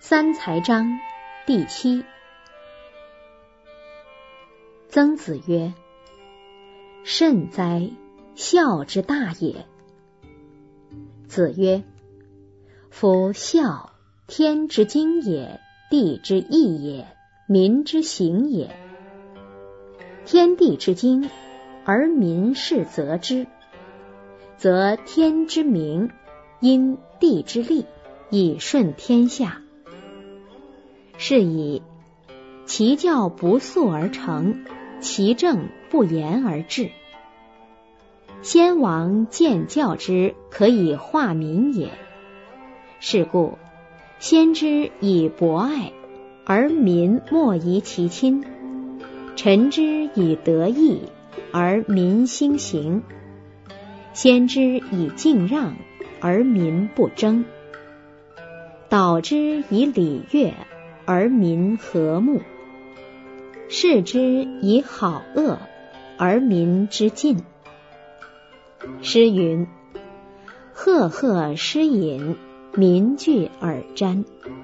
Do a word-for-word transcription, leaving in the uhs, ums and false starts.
三才章第七。曾子曰：慎哉，孝之大也。子曰：夫孝，天之经也，地之义也，民之行也。天地之经，而民视则之，则天之明，因地之利，以顺天下。是以其教不速而成，其政不言而治。先王建教之，可以化民也。是故先知以博爱，而民莫疑其亲；臣之以德义，而民兴行；先知以敬让，而民不争；导之以礼乐，而民和睦；示之以好恶，而民之敬。诗云：赫赫诗饮，民聚而瞻。